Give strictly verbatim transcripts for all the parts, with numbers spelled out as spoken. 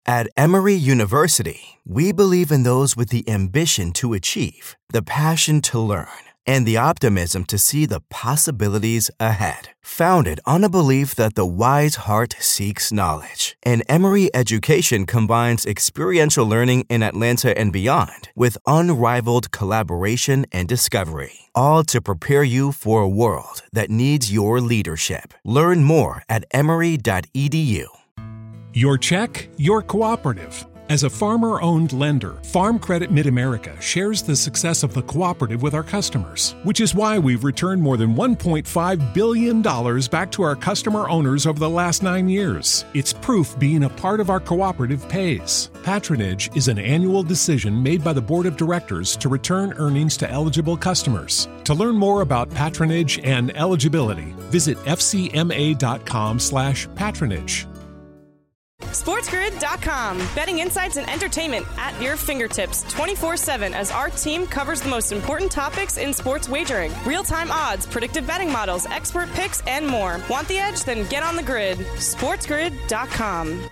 At Emory University, we believe in those with the ambition to achieve, the passion to learn, and the optimism to see the possibilities ahead. Founded on a belief that the wise heart seeks knowledge, and Emory education combines experiential learning in Atlanta and beyond with unrivaled collaboration and discovery, all to prepare you for a world that needs your leadership. Learn more at emory dot e d u. Your check, your cooperative. As a farmer-owned lender, Farm Credit Mid-America shares the success of the cooperative with our customers, which is why we've returned more than one point five billion dollars back to our customer owners over the last nine years. It's proof being a part of our cooperative pays. Patronage is an annual decision made by the Board of Directors to return earnings to eligible customers. To learn more about patronage and eligibility, visit f c m a dot com slash patronage. SportsGrid dot com. Betting insights and entertainment at your fingertips twenty-four seven as our team covers the most important topics in sports wagering. Real-time odds, predictive betting models, expert picks, and more. Want the edge? Then get on the grid. SportsGrid dot com.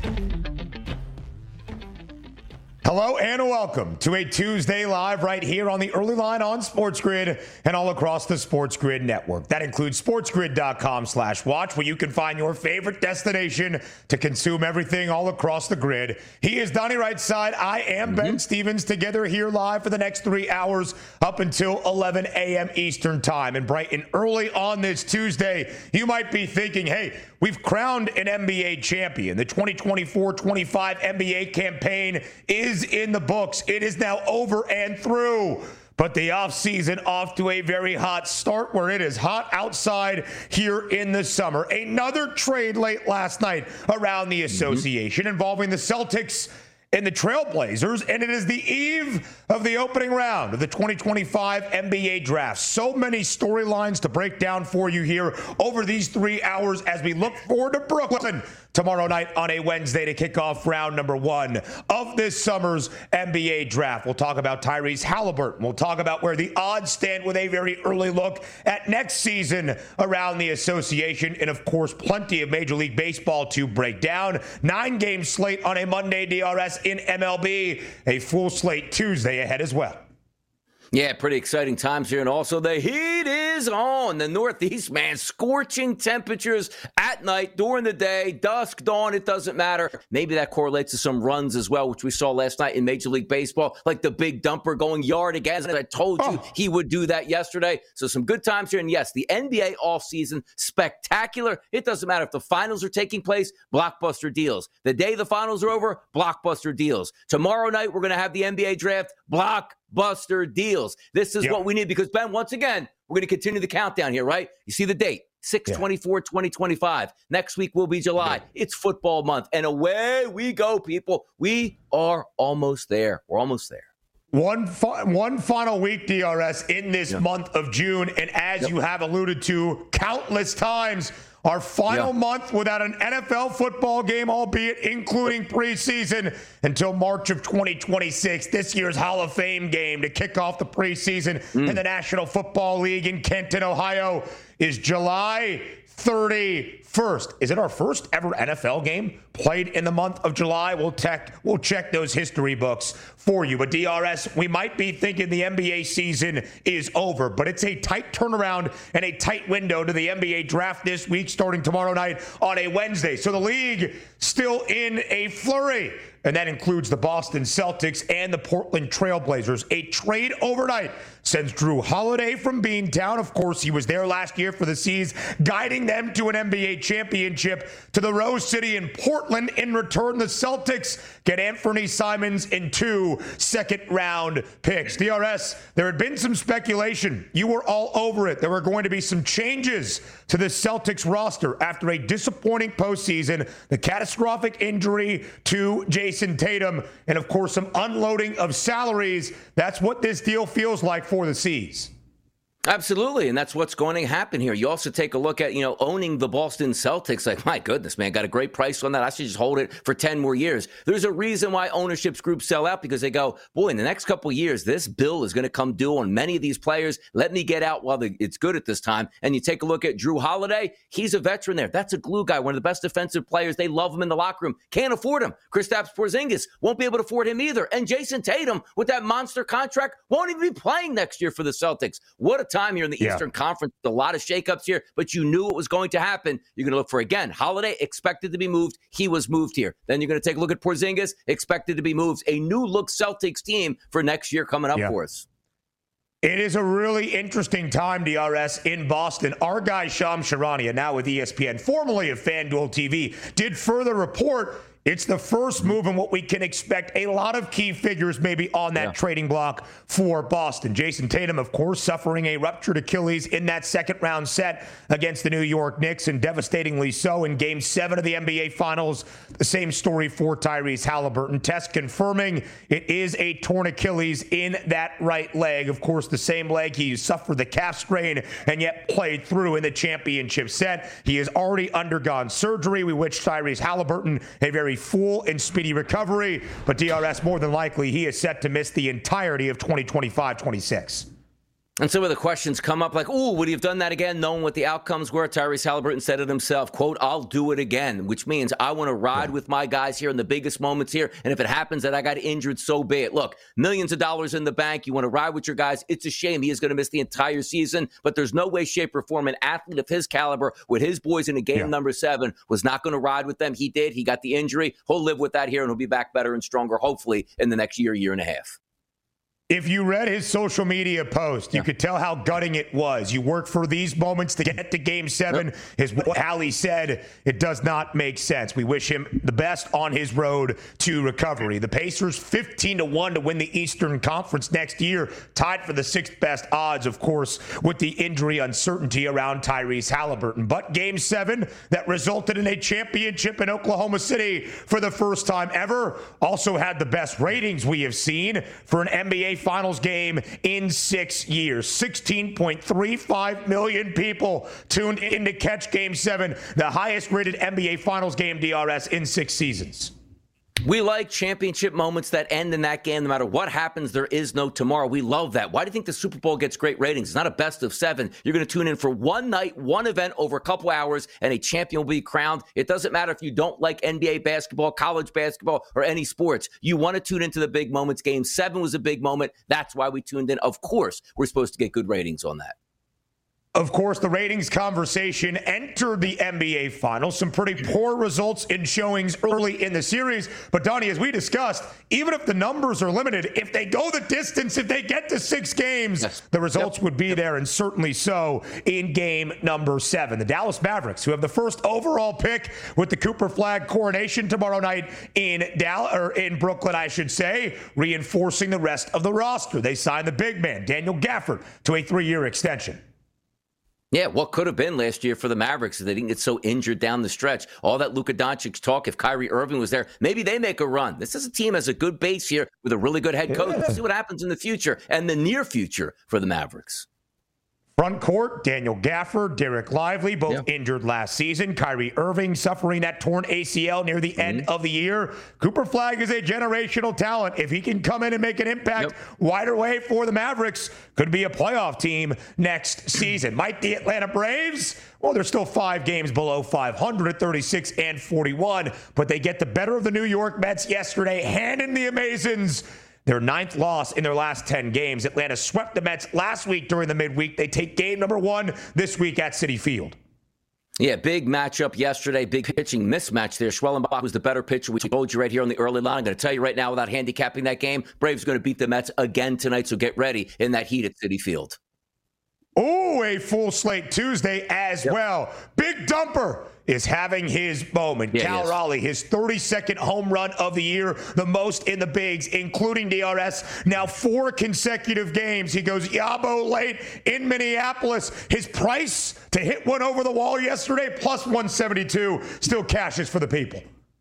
Hello and welcome to a Tuesday Live right here on the Early Line on Sports Grid and all across the Sports Grid network. That includes sportsgrid dot com slash watch, where you can find your favorite destination to consume everything all across the grid. He is Donnie Rightside. I am mm-hmm. Ben Stevens, together here live for the next three hours up until eleven a.m. Eastern time. And bright and early on this Tuesday, you might be thinking, hey, we've crowned an N B A champion. The twenty twenty-four twenty-five N B A campaign is in the books. It is now over and through. But the offseason off to a very hot start, where it is hot outside here in the summer. Another trade late last night around the association mm-hmm. involving the Celtics and the Trailblazers, and it is the eve of the opening round of the twenty twenty-five N B A draft. So many storylines to break down for you here over these three hours as we look forward to Brooklyn tomorrow night on a Wednesday to kick off round number one of this summer's N B A draft. We'll talk about Tyrese Halliburton. We'll talk about where the odds stand with a very early look at next season around the association. And of course, plenty of Major League Baseball to break down. Nine game slate on a Monday, D R S in M L B. A full slate Tuesday ahead as well. Yeah, pretty exciting times here. And also the heat is on. The Northeast, man, scorching temperatures at night, during the day, dusk, dawn, it doesn't matter. Maybe that correlates to some runs as well, which we saw last night in Major League Baseball, like the big dumper going yard again. I told you oh. he would do that yesterday. So some good times here. And yes, the N B A offseason, spectacular. It doesn't matter if the finals are taking place, blockbuster deals. The day the finals are over, blockbuster deals. Tomorrow night, we're going to have the N B A draft, block Buster deals. This is yep. what we need, because, Ben, once again, we're going to continue the countdown here, right? You see the date, six twenty-four twenty twenty-five. Next week will be July. Yeah. It's football month, and away we go, people. We are almost there. We're almost there. One fi- one final week, D R S, in this yeah. month of June, and as yep. you have alluded to countless times, our final yeah. month without an N F L football game, albeit including preseason, until March of twenty twenty-six. This year's Hall of Fame game to kick off the preseason mm. in the National Football League in Kenton, Ohio, is July thirty-first. Is it our first ever N F L game played in the month of July? We'll tech, we'll check those history books for you. But D R S, we might be thinking the N B A season is over, but it's a tight turnaround and a tight window to the N B A draft this week, starting tomorrow night on a Wednesday. So the league still in a flurry, and that includes the Boston Celtics and the Portland Trailblazers. A trade overnight sends Drew Holiday from Beantown. Of course, he was there last year for the C's, guiding them to an N B A championship, to the Rose City in Portland. In return, the Celtics get Anthony Simons and two second-round picks. D R S, there had been some speculation. You were all over it. There were going to be some changes to the Celtics roster after a disappointing postseason, the catastrophic injury to Jason Tatum, and of course some unloading of salaries. That's what this deal feels like for the C's. Absolutely, and that's what's going to happen here. You also take a look at, you know, owning the Boston Celtics. Like, my goodness, man, got a great price on that. I should just hold it for ten more years. There's a reason why ownership groups sell out, because they go, boy, in the next couple of years, this bill is going to come due on many of these players. Let me get out while the, it's good at this time. And you take a look at Drew Holiday. He's a veteran there. That's a glue guy, one of the best defensive players. They love him in the locker room. Can't afford him. Kristaps Porzingis won't be able to afford him either. And Jason Tatum, with that monster contract, won't even be playing next year for the Celtics. What a time here in the yeah. Eastern Conference. A lot of shakeups here, but you knew it was going to happen. You're going to look for, again, Holiday expected to be moved. He was moved here. Then you're going to take a look at Porzingis, expected to be moved. A new look Celtics team for next year coming up yeah. for us. It is a really interesting time, D R S, in Boston. Our guy, Shams Charania, now with E S P N, formerly of FanDuel T V, did further report it's the first move in what we can expect a lot of key figures maybe on that yeah. trading block for Boston. Jason Tatum, of course, suffering a ruptured Achilles in that second round set against the New York Knicks, and devastatingly so in game seven of the N B A Finals. The same story for Tyrese Halliburton. Test confirming it is a torn Achilles in that right leg. Of course, the same leg he suffered the calf strain and yet played through in the championship set. He has already undergone surgery. We wish Tyrese Halliburton a very full and speedy recovery, but D R S, more than likely, he is set to miss the entirety of twenty twenty-five twenty-six. And some of the questions come up like, ooh, would he have done that again, knowing what the outcomes were? Tyrese Halliburton said it himself, quote, I'll do it again, which means I want to ride yeah. with my guys here in the biggest moments here. And if it happens that I got injured, so be it. Look, millions of dollars in the bank. You want to ride with your guys. It's a shame he is going to miss the entire season, but there's no way, shape, or form an athlete of his caliber with his boys in a game yeah. number seven was not going to ride with them. He did. He got the injury. He'll live with that here, and he'll be back better and stronger, hopefully, in the next year, year and a half. If you read his social media post, you yeah. could tell how gutting it was. You worked for these moments to get to game seven. Yep. His Hallie said it does not make sense. We wish him the best on his road to recovery. The Pacers fifteen to one to win the Eastern Conference next year, tied for the sixth best odds, of course, with the injury uncertainty around Tyrese Halliburton. But game seven that resulted in a championship in Oklahoma City for the first time ever also had the best ratings we have seen for an N B A Finals game in six years. sixteen point three five million people tuned in to catch Game seven, the highest rated N B A Finals game, D R S, in six seasons. We like championship moments that end in that game. No matter what happens, there is no tomorrow. We love that. Why do you think the Super Bowl gets great ratings? It's not a best of seven. You're going to tune in for one night, one event over a couple hours, and a champion will be crowned. It doesn't matter if you don't like N B A basketball, college basketball, or any sports. You want to tune into the big moments. Game seven was a big moment. That's why we tuned in. Of course, we're supposed to get good ratings on that. Of course, the ratings conversation entered the N B A Finals. Some pretty poor results in showings early in the series. But, Donnie, as we discussed, even if the numbers are limited, if they go the distance, if they get to six games, yes. the results yep. would be there, and certainly so in game number seven. The Dallas Mavericks, who have the first overall pick with the Cooper Flag coronation tomorrow night in Dallas, or in Brooklyn, I should say, reinforcing the rest of the roster. They signed the big man, Daniel Gafford, to a three-year extension. Yeah, what could have been last year for the Mavericks if they didn't get so injured down the stretch. All that Luka Doncic talk, if Kyrie Irving was there, maybe they make a run. This is a team has a good base here with a really good head coach. Yeah. We'll see what happens in the future and the near future for the Mavericks. Front court, Daniel Gafford, Derek Lively, both yeah. injured last season. Kyrie Irving suffering that torn A C L near the mm-hmm. end of the year. Cooper Flag is a generational talent. If he can come in and make an impact yep. wider way for the Mavericks, could be a playoff team next season. Might the Atlanta Braves? Well, they're still five games below five hundred at thirty-six and forty-one, but they get the better of the New York Mets yesterday, handing the Amazons their ninth loss in their last ten games. Atlanta swept the Mets last week during the midweek. They take game number one this week at Citi Field. Yeah, big matchup yesterday, big pitching mismatch there. Schwellenbach was the better pitcher. We told you right here on the early line. I'm going to tell you right now without handicapping that game, Braves going to beat the Mets again tonight, so get ready in that heat at Citi Field. Oh, a full slate Tuesday as yep. well. Big Dumper is having his moment. Yeah, Cal Raleigh, his thirty-second home run of the year, the most in the bigs, including D R S. Now four consecutive games. He goes Yabo late in Minneapolis. His price to hit one over the wall yesterday, plus one seventy-two, still cashes for the people.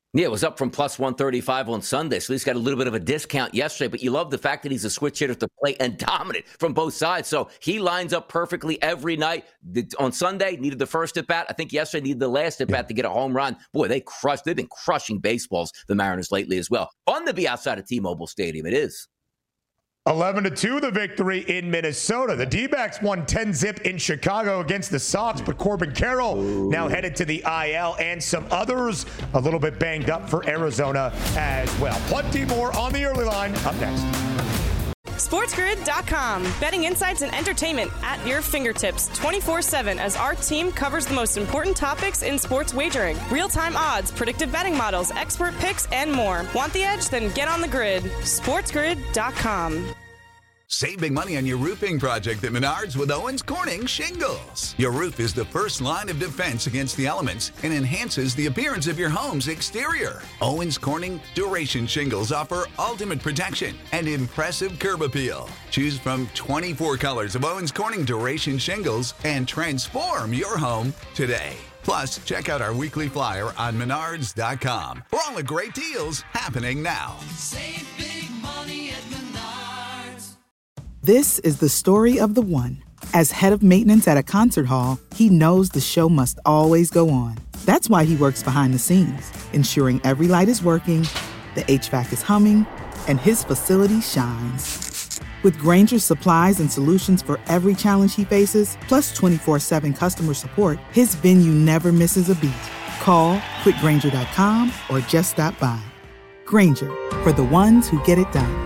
Yeah, it was up from plus one thirty-five on Sunday, so he's got a little bit of a discount yesterday, but you love the fact that he's a switch hitter to play and dominant from both sides, so he lines up perfectly every night. On Sunday, needed the first at-bat. I think yesterday needed the last at-bat yeah. to get a home run. Boy, they crushed. They've been crushing baseballs, the Mariners, lately as well. Fun to be outside of T-Mobile Stadium. It is. eleven to two, the victory in Minnesota. The D-backs won ten zip in Chicago against the Sox, but Corbin Carroll Ooh. now headed to the I L, and some others a little bit banged up for Arizona as well. Plenty more on the early line. Up next. SportsGrid dot com. Betting insights and entertainment at your fingertips twenty-four seven as our team covers the most important topics in sports wagering. Real-time odds, predictive betting models, expert picks, and more. Want the edge? Then get on the grid. SportsGrid dot com. Save big money on your roofing project at Menards with Owens Corning Shingles. Your roof is the first line of defense against the elements and enhances the appearance of your home's exterior. Owens Corning Duration Shingles offer ultimate protection and impressive curb appeal. Choose from twenty-four colors of Owens Corning Duration Shingles and transform your home today. Plus, check out our weekly flyer on Menards dot com for all the great deals happening now. Save big money at Menards. This is the story of the one. As head of maintenance at a concert hall, he knows the show must always go on. That's why he works behind the scenes, ensuring every light is working, the H V A C is humming, and his facility shines. With Grainger's supplies and solutions for every challenge he faces, plus twenty-four seven customer support, his venue never misses a beat. Call quick grainger dot com or just stop by. Grainger, for the ones who get it done.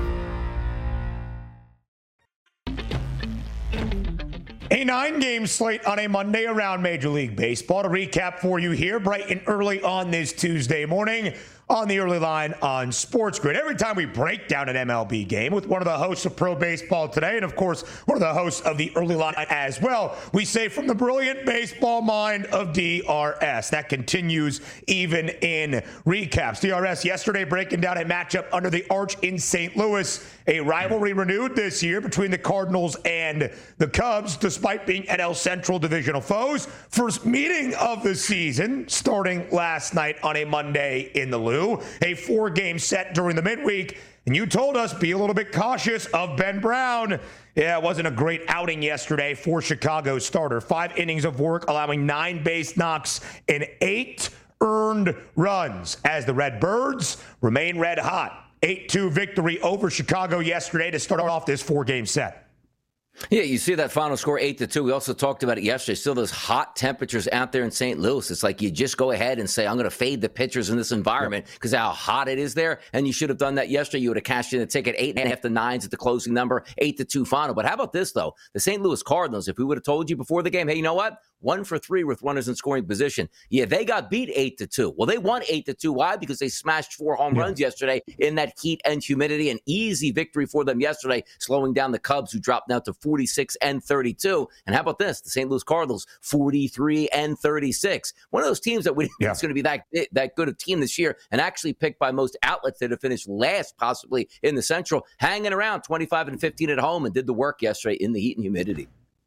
A nine-game slate on a Monday around Major League Baseball. To recap for you here, bright and early on this Tuesday morning on the early line on Sports Grid. Every time we break down an M L B game with one of the hosts of Pro Baseball Today, and of course, one of the hosts of the early line as well, we say from the brilliant baseball mind of D R S. That continues even in recaps. D R S yesterday breaking down a matchup under the arch in Saint Louis. A rivalry renewed this year between the Cardinals and the Cubs, despite being N L Central divisional foes. First meeting of the season, starting last night on a Monday in the Lou. A four-game set during the midweek. And you told us, be a little bit cautious of Ben Brown. Yeah, it wasn't a great outing yesterday for Chicago starter. Five innings of work, allowing nine base knocks and eight earned runs as the Red Birds remain red hot. eight two victory over Chicago yesterday to start off this four-game set. Yeah, you see that final score eight to two. We also talked about it yesterday. Still those hot temperatures out there in Saint Louis. It's like you just go ahead and say, I'm going to fade the pitchers in this environment because how hot it is there. And you should have done that yesterday. You would have cashed in the ticket eight and a half to nines at the closing number, eight to two final. But how about this, though? The Saint Louis Cardinals, if we would have told you before the game, hey, you know what? One for three with runners in scoring position. Yeah, they got beat eight to two. Well, they won eight to two. Why? Because they smashed four home yeah. runs yesterday in that heat and humidity. An easy victory for them yesterday, slowing down the Cubs, who dropped now to forty-six and thirty-two. And how about this? The Saint Louis Cardinals, forty-three and thirty-six. One of those teams that we didn't yeah. think was going to be that that good a team this year, and actually picked by most outlets that have finished last, possibly in the Central, hanging around twenty-five and fifteen at home, and did the work yesterday in the heat and humidity.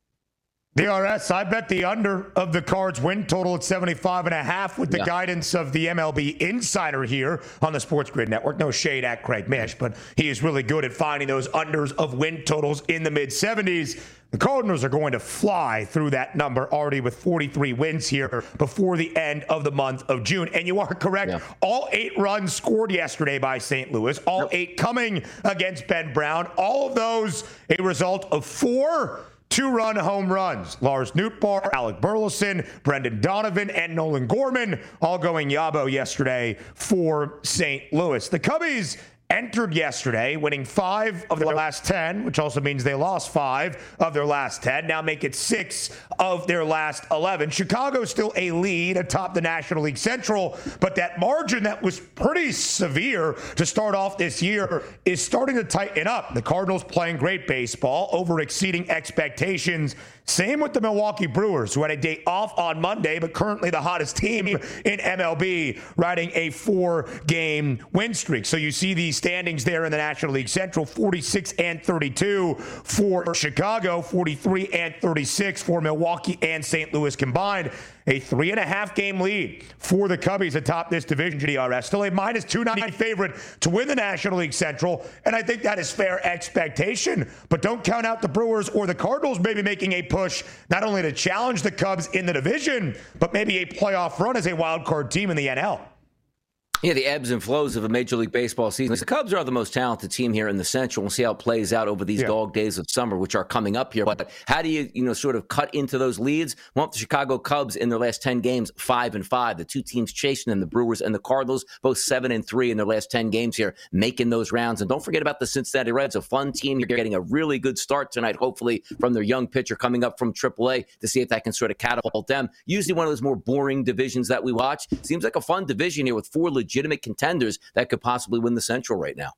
D R S, I bet the under of the Cards win total at seventy-five and a half with the yeah. guidance of the M L B insider here on the Sports Grid Network. No shade at Craig Mish, but he is really good at finding those unders of win totals in the mid seventies. The Cardinals are going to fly through that number already with forty-three wins here before the end of the month of June. And you are correct. Yeah. All eight runs scored yesterday by Saint Louis, all yep. eight coming against Ben Brown. All of those a result of four two-run home runs. Lars Nootbaar, Alec Burleson, Brendan Donovan, and Nolan Gorman all going Yabo yesterday for Saint Louis. The Cubbies entered yesterday, winning five of their last ten, which also means they lost five of their last ten. Now make it six of their last eleven. Chicago's still a lead atop the National League Central, but that margin that was pretty severe to start off this year is starting to tighten up. The Cardinals playing great baseball, over exceeding expectations. Same with the Milwaukee Brewers, who had a day off on Monday, but currently the hottest team in M L B, riding a four-game win streak. So you see these standings there in the National League Central, forty-six and thirty-two for Chicago, forty-three and thirty-six for Milwaukee and Saint Louis combined. A three and a half game lead for the Cubbies atop this division, D R S. Still a minus two ninety favorite to win the National League Central, and I think that is fair expectation. But don't count out the Brewers or the Cardinals maybe making a push not only to challenge the Cubs in the division, but maybe a playoff run as a wild card team in the N L. Yeah, the ebbs and flows of a Major League Baseball season. The Cubs are the most talented team here in the Central. We'll see how it plays out over these yeah. dog days of summer, which are coming up here. But how do you, you know, sort of cut into those leads? Well, the Chicago Cubs in their last ten games, five and five. The two teams chasing them, the Brewers and the Cardinals, both seven and three in their last ten games here, making those rounds. And don't forget about the Cincinnati Reds, a fun team. You're getting a really good start tonight, hopefully, from their young pitcher coming up from triple A to see if that can sort of catapult them. Usually one of those more boring divisions that we watch. Seems like a fun division here with four legitimate contenders that could possibly win the Central right now.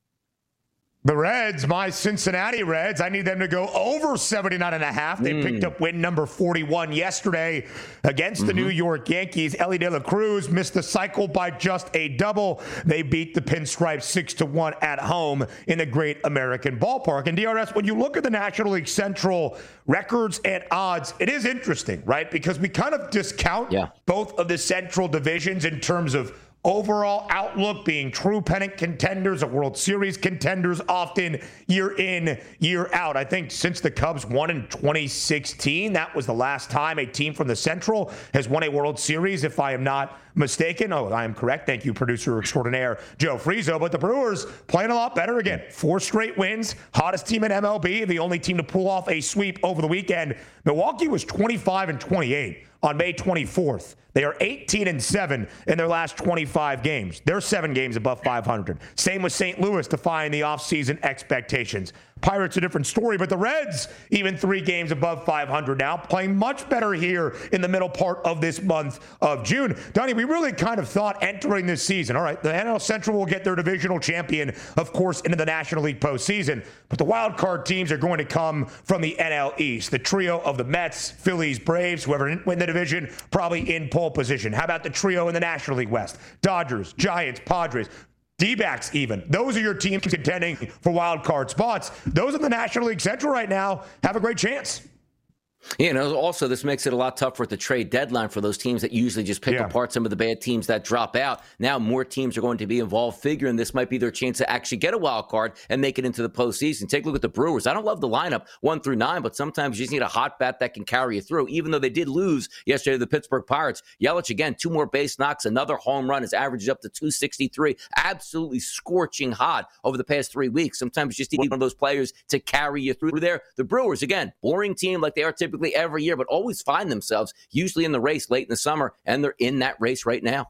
The Reds, my Cincinnati Reds, I need them to go over seventy-nine and a half. They mm. picked up win number forty-one yesterday against mm-hmm. the New York Yankees. Elly De La Cruz missed the cycle by just a double. They beat the Pinstripes six to one at home in the Great American Ballpark. And D R S, when you look at the National League Central records and odds, it is interesting, right? Because we kind of discount yeah. both of the Central divisions in terms of overall outlook, being true pennant contenders, or World Series contenders often year in, year out. I think since the Cubs won in twenty sixteen, that was the last time a team from the Central has won a World Series, if I am not mistaken. Oh, I am correct. Thank you, producer extraordinaire Joe Frizo. But the Brewers playing a lot better again. Four straight wins, hottest team in M L B, the only team to pull off a sweep over the weekend. Milwaukee was twenty-five and twenty-eight on May twenty-fourth. They are eighteen and seven in their last twenty-five games. They're seven games above five hundred. Same with Saint Louis, defying the offseason expectations. Pirates a different story, but the Reds even three games above five hundred now, playing much better here in the middle part of this month of June. Donnie, we really kind of thought entering this season, all right, the N L Central will get their divisional champion, of course, into the National League postseason, but the wild card teams are going to come from the N L East. The trio of the Mets, Phillies, Braves, whoever win the division, probably in pole position. How about the trio in the National League West? Dodgers, Giants, Padres, D-backs even. Those are your teams contending for wild card spots. Those in the National League Central right now have a great chance. You know, also, this makes it a lot tougher at the trade deadline for those teams that usually just pick yeah. apart some of the bad teams that drop out. Now more teams are going to be involved, figuring this might be their chance to actually get a wild card and make it into the postseason. Take a look at the Brewers. I don't love the lineup one through nine, but sometimes you just need a hot bat that can carry you through, even though they did lose yesterday to the Pittsburgh Pirates. Yelich, again, two more base knocks, another home run. His average is up to two sixty-three. Absolutely scorching hot over the past three weeks. Sometimes you just need one of those players to carry you through there. The Brewers, again, boring team like they are typically every year, but always find themselves usually in the race late in the summer, and they're in that race right now.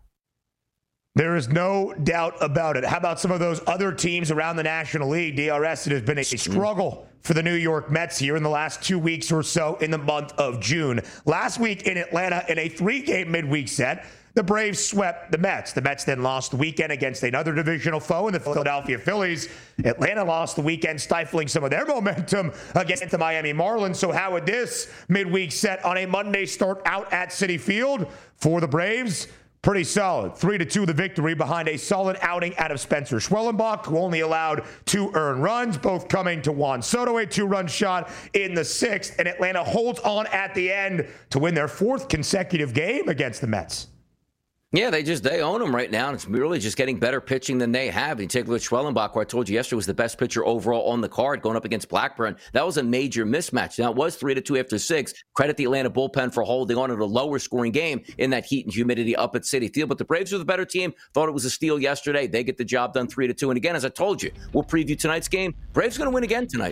There is no doubt about it. How about some of those other teams around the National League? D R S, it has been a struggle for the New York Mets here in the last two weeks or so in the month of June. Last week in Atlanta, in a three-game midweek set, the Braves swept the Mets. The Mets then lost the weekend against another divisional foe in the Philadelphia Phillies. Atlanta lost the weekend, stifling some of their momentum against the Miami Marlins. So how would this midweek set on a Monday start out at Citi Field for the Braves? Pretty solid. Three to two the victory behind a solid outing out of Spencer Schwellenbach, who only allowed two earned runs, both coming to Juan Soto, a two-run shot in the sixth. And Atlanta holds on at the end to win their fourth consecutive game against the Mets. Yeah, they just, they own them right now, and it's really just getting better pitching than they have. You take a look at Schwellenbach, who I told you yesterday was the best pitcher overall on the card going up against Blackburn. That was a major mismatch. Now, it was three to two after six. Credit the Atlanta bullpen for holding on to a lower scoring game in that heat and humidity up at Citi Field. But the Braves are the better team. Thought it was a steal yesterday. They get the job done three to two. And again, as I told you, we'll preview tonight's game. Braves going to win again tonight.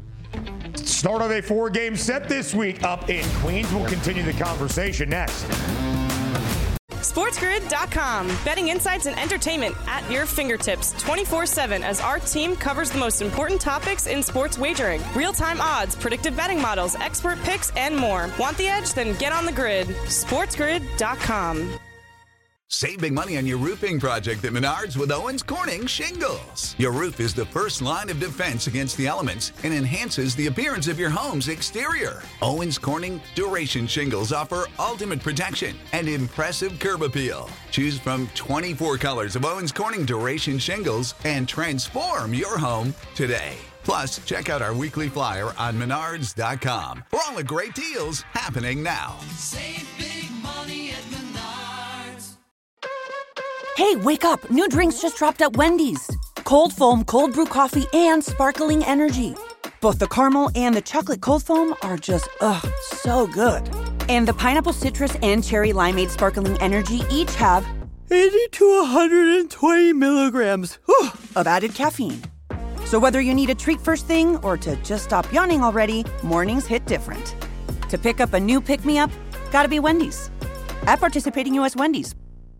Start of a four-game set this week up in Queens. We'll continue the conversation next. SportsGrid dot com. Betting insights and entertainment at your fingertips twenty-four seven as our team covers the most important topics in sports wagering. Real-time odds, predictive betting models, expert picks, and more. Want the edge? Then get on the grid. SportsGrid dot com. Save big money on your roofing project at Menards with Owens Corning Shingles. Your roof is the first line of defense against the elements and enhances the appearance of your home's exterior. Owens Corning Duration Shingles offer ultimate protection and impressive curb appeal. Choose from twenty-four colors of Owens Corning Duration Shingles and transform your home today. Plus, check out our weekly flyer on menards dot com for all the great deals happening now. Save big money at Menards. Hey, wake up. New drinks just dropped at Wendy's. Cold foam, cold brew coffee, and sparkling energy. Both the caramel and the chocolate cold foam are just, ugh, so good. And the pineapple citrus and cherry limeade sparkling energy each have eighty to one hundred twenty milligrams whew, of added caffeine. So whether you need a treat first thing or to just stop yawning already, mornings hit different. To pick up a new pick-me-up, gotta be Wendy's. At participating U S Wendy's.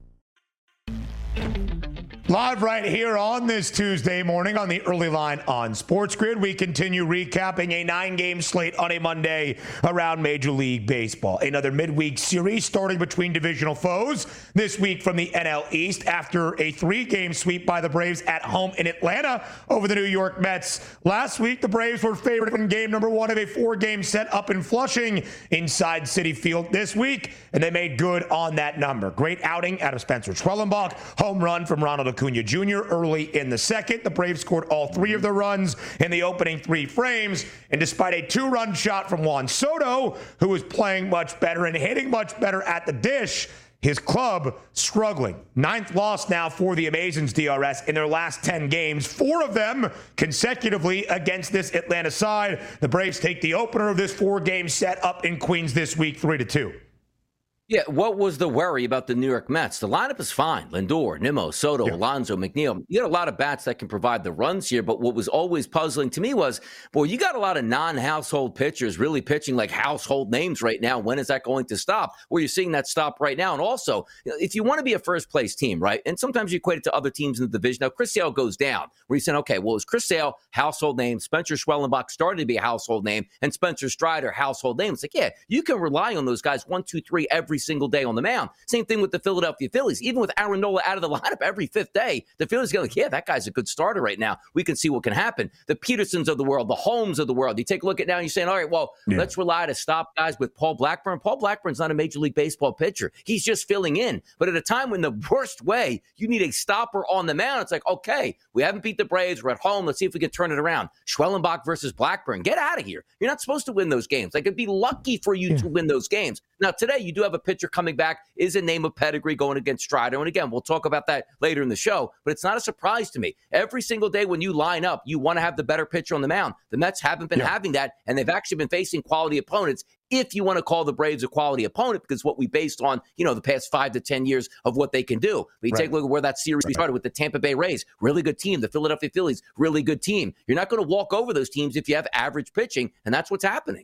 Live right here on this Tuesday morning on the Early Line on Sports Grid, we continue recapping a nine-game slate on a Monday around Major League Baseball. Another midweek series starting between divisional foes this week from the N L East after a three-game sweep by the Braves at home in Atlanta over the New York Mets. Last week, the Braves were favored in game number one of a four-game set up in Flushing inside Citi Field this week, and they made good on that number. Great outing out of Spencer Schwellenbach, home run from Ronald Acuna Junior early in the second. The Braves scored all three of their runs in the opening three frames. And despite a two-run shot from Juan Soto, who was playing much better and hitting much better at the dish, his club struggling. Ninth loss now for the Amazons, D R S, in their last ten games. Four of them consecutively against this Atlanta side. The Braves take the opener of this four-game set up in Queens this week, three to two. Yeah, what was the worry about the New York Mets? The lineup is fine. Lindor, Nimmo, Soto, yeah. Alonso, McNeil. You got a lot of bats that can provide the runs here, but what was always puzzling to me was, boy, you got a lot of non-household pitchers really pitching like household names right now. When is that going to stop? Well, you're seeing that stop right now. And also, if you want to be a first-place team, right, and sometimes you equate it to other teams in the division. Now, Chris Sale goes down, where you said, okay, well, it was Chris Sale, household name, Spencer Schwellenbach started to be a household name, and Spencer Strider, household name. It's like, yeah, you can rely on those guys one, two, three every single day on the mound. Same thing with the Philadelphia Phillies. Even with Aaron Nola out of the lineup every fifth day, the Phillies go like, yeah, that guy's a good starter right now. We can see what can happen. The Petersons of the world, the Holmes of the world. You take a look at now and you're saying, all right, well, yeah. let's rely to stop guys with Paul Blackburn. Paul Blackburn's not a Major League Baseball pitcher. He's just filling in. But at a time when the worst way, you need a stopper on the mound, it's like, okay, we haven't beat the Braves. We're at home. Let's see if we can turn it around. Schwellenbach versus Blackburn. Get out of here. You're not supposed to win those games. Like, it'd be lucky for you yeah. to win those games. Now, today, you do have a pitcher coming back, is a name of pedigree going against Strider. And again, we'll talk about that later in the show, but it's not a surprise to me. Every single day when you line up, you want to have the better pitcher on the mound. The Mets haven't been yeah. having that, and they've actually been facing quality opponents, if you want to call the Braves a quality opponent, because what we based on, you know, the past five to ten years of what they can do. We right. take a look at where that series right. started with the Tampa Bay Rays, really good team. The Philadelphia Phillies, really good team. You're not going to walk over those teams if you have average pitching, and that's what's happening.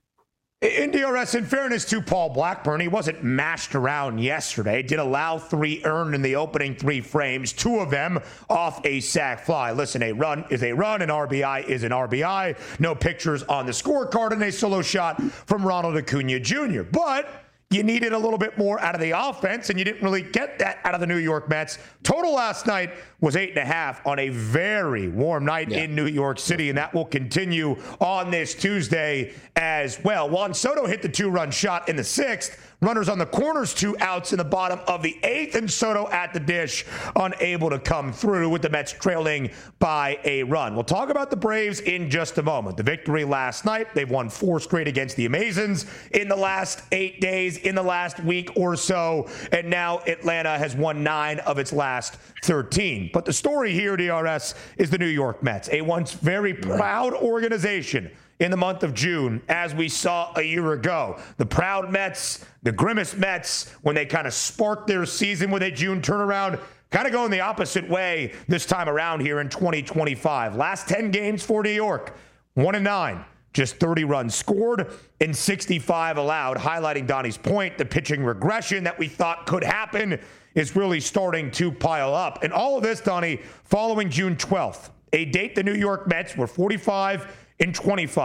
In D R S, in fairness to Paul Blackburn, he wasn't mashed around yesterday. Did allow three earned in the opening three frames, two of them off a sac fly. Listen, a run is a run, an R B I is an R B I. No pictures on the scorecard, and a solo shot from Ronald Acuna Junior But you needed a little bit more out of the offense, and you didn't really get that out of the New York Mets. Total last night was eight and a half on a very warm night yeah. in New York City, and that will continue on this Tuesday as well. Juan Soto hit the two-run shot in the sixth. Runners on the corners, two outs in the bottom of the eighth, and Soto at the dish, unable to come through with the Mets trailing by a run. We'll talk about the Braves in just a moment. The victory last night, they've won four straight against the Amazons in the last eight days, in the last week or so, and now Atlanta has won nine of its last thirteen. But the story here, D R S, is the New York Mets, a once very proud organization in the month of June, as we saw a year ago. The proud Mets, the grimace Mets, when they kind of sparked their season with a June turnaround, kind of going the opposite way this time around here in twenty twenty-five. Last ten games for New York, one and nine. Just thirty runs scored and sixty-five allowed, highlighting Donnie's point. The pitching regression that we thought could happen is really starting to pile up. And all of this, Donnie, following June twelfth, a date the New York Mets were forty-five and twenty-five.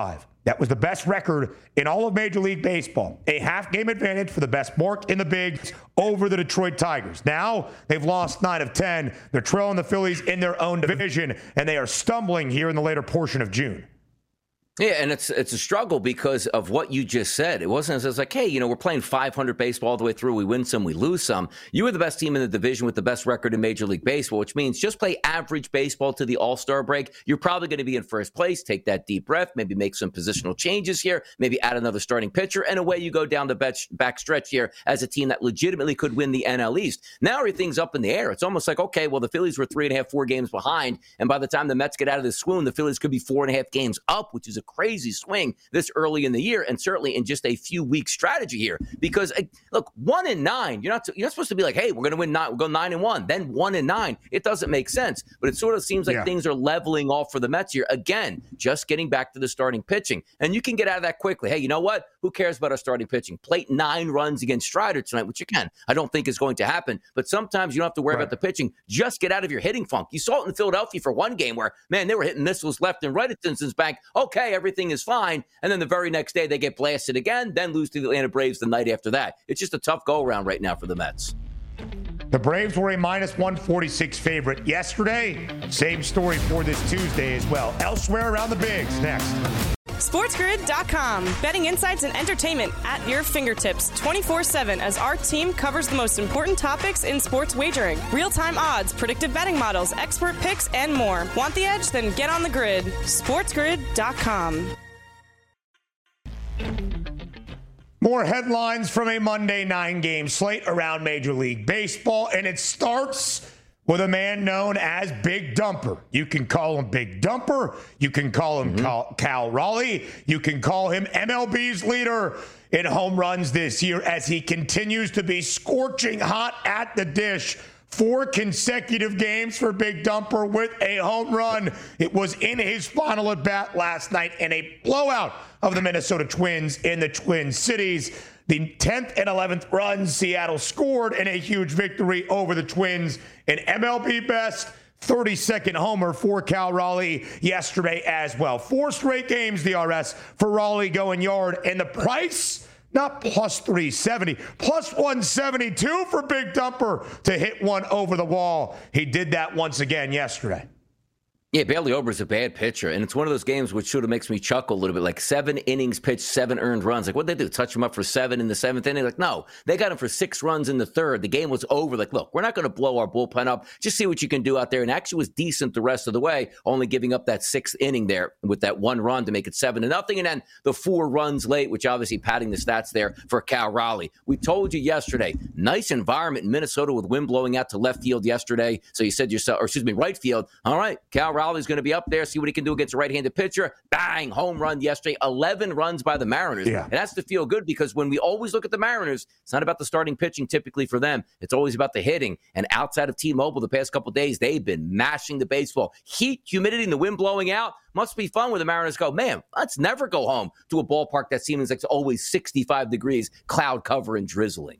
That was the best record in all of Major League Baseball. A half-game advantage for the best mark in the bigs over the Detroit Tigers. Now they've lost nine of ten. They're trailing the Phillies in their own division, and they are stumbling here in the later portion of June. Yeah, and it's it's a struggle because of what you just said. It wasn't as it's like, hey, you know, we're playing five hundred baseball all the way through. We win some, we lose some. You were the best team in the division with the best record in Major League Baseball, which means just play average baseball to the All-Star break. You're probably going to be in first place. Take that deep breath, maybe make some positional changes here, maybe add another starting pitcher, and away you go down the back stretch here as a team that legitimately could win the N L East. Now everything's up in the air. It's almost like, okay, well, the Phillies were three and a half, four games behind, and by the time the Mets get out of this swoon, the Phillies could be four and a half games up, which is a crazy swing this early in the year, and certainly in just a few weeks strategy here. Because look, one and nine, you're not you're not supposed to be like, hey, we're going to win nine, we'll go nine and one, then one and nine. It doesn't make sense. But it sort of seems like yeah. things are leveling off for the Mets here. Again, just getting back to the starting pitching, and you can get out of that quickly. Hey, you know what? Who cares about our starting pitching? Plate nine runs against Strider tonight, which you can. I don't think is going to happen. But sometimes you don't have to worry right. about the pitching. Just get out of your hitting funk. You saw it in Philadelphia for one game where, man, they were hitting missiles left and right at Simpsons Bank. Okay, everything is fine. And then the very next day they get blasted again, then lose to the Atlanta Braves the night after that. It's just a tough go-around right now for the Mets. The Braves were a minus one forty-six favorite yesterday. Same story for this Tuesday as well. Elsewhere around the bigs, next. SportsGrid dot com. Betting insights and entertainment at your fingertips twenty-four seven as our team covers the most important topics in sports wagering. Real-time odds, predictive betting models, expert picks, and more. Want the edge? Then get on the grid. SportsGrid dot com. More headlines from a Monday nine-game slate around Major League Baseball, and it starts with a man known as Big Dumper. You can call him Big Dumper. You can call him mm-hmm. Cal, Cal Raleigh. You can call him M L B's leader in home runs this year as he continues to be scorching hot at the dish. Four consecutive games for Big Dumper with a home run. It was in his final at bat last night in a blowout of the Minnesota Twins in the Twin Cities. The tenth and eleventh runs Seattle scored in a huge victory over the Twins. An M L B best thirty-second homer for Cal Raleigh yesterday as well. Four straight games, D R S, for Raleigh going yard. And the price, not plus three seventy, plus one seventy-two for Big Dumper to hit one over the wall. He did that once again yesterday. Yeah, Bailey Ober's a bad pitcher, and it's one of those games which sort of makes me chuckle a little bit. Like seven innings pitched, seven earned runs. Like, what'd they do, touch him up for seven in the seventh inning? Like, no, they got him for six runs in the third. The game was over. Like, look, we're not going to blow our bullpen up. Just see what you can do out there. And actually was decent the rest of the way, only giving up that sixth inning there with that one run to make it seven to nothing. And then the four runs late, which obviously padding the stats there for Cal Raleigh. We told you yesterday, nice environment in Minnesota with wind blowing out to left field yesterday. So you said yourself, or excuse me, right field. All right, Cal Raleigh's going to be up there. See what he can do against a right-handed pitcher. Bang, home run yesterday. eleven runs by the Mariners. Yeah. And that's to feel good because when we always look at the Mariners, it's not about the starting pitching typically for them. It's always about the hitting. And outside of T-Mobile the past couple of days, they've been mashing the baseball. Heat, humidity, and the wind blowing out must be fun when the Mariners go, man, let's never go home to a ballpark that seems like it's always sixty-five degrees, cloud cover and drizzling.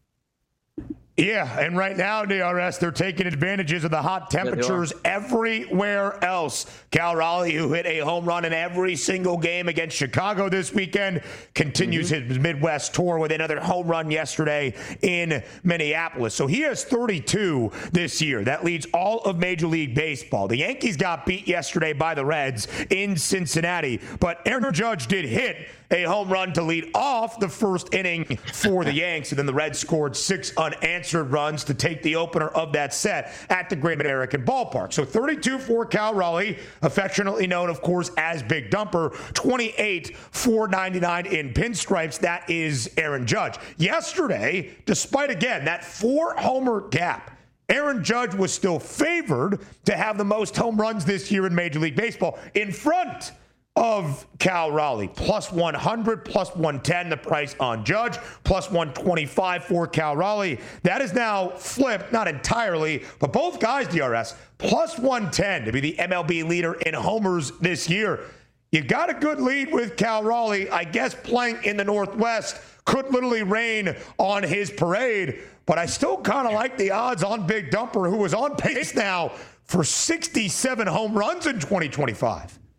Yeah, and right now, D R S, they're taking advantages of the hot temperatures yeah, everywhere else. Cal Raleigh, who hit a home run in every single game against Chicago this weekend, continues mm-hmm. his Midwest tour with another home run yesterday in Minneapolis. So he has thirty-two this year. That leads all of Major League Baseball. The Yankees got beat yesterday by the Reds in Cincinnati, but Aaron Judge did hit a home run to lead off the first inning for the Yanks, and then the Reds scored six unanswered runs to take the opener of that set at the Great American Ballpark. So thirty-two for Cal Raleigh, affectionately known, of course, as Big Dumper. twenty-eight for ninety-nine in pinstripes. That is Aaron Judge. Yesterday, despite, again, that four-homer gap, Aaron Judge was still favored to have the most home runs this year in Major League Baseball in front of Cal Raleigh. Plus one hundred, plus one ten, the price on Judge, plus one twenty-five for Cal Raleigh. That is now flipped, not entirely, but both guys, D R S, plus one ten to be the M L B leader in homers this year. You got a good lead with Cal Raleigh. I guess playing in the Northwest could literally rain on his parade, but I still kind of like the odds on Big Dumper, who is on pace now for sixty-seven home runs in twenty twenty-five.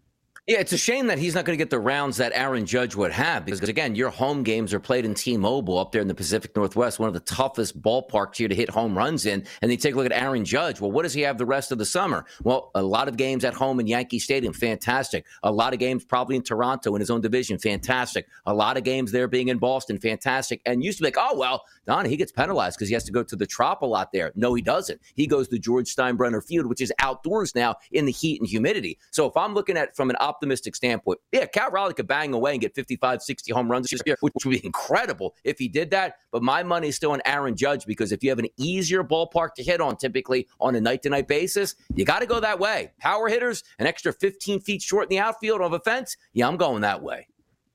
Yeah, it's a shame that he's not going to get the rounds that Aaron Judge would have because, again, your home games are played in T-Mobile up there in the Pacific Northwest, one of the toughest ballparks here to hit home runs in. And you take a look at Aaron Judge. Well, what does he have the rest of the summer? Well, a lot of games at home in Yankee Stadium, fantastic. A lot of games probably in Toronto in his own division, fantastic. A lot of games there being in Boston, fantastic. And used to be like, oh, well, Don, he gets penalized because he has to go to the Trop a lot there. No, he doesn't. He goes to George Steinbrenner Field, which is outdoors now in the heat and humidity. So if I'm looking at it from an optimistic standpoint, yeah, Cal Raleigh could bang away and get fifty-five, sixty home runs this year, which would be incredible if he did that. But my money is still on Aaron Judge because if you have an easier ballpark to hit on, typically on a night-to-night basis, you got to go that way. Power hitters, an extra fifteen feet short in the outfield of a fence, yeah, I'm going that way.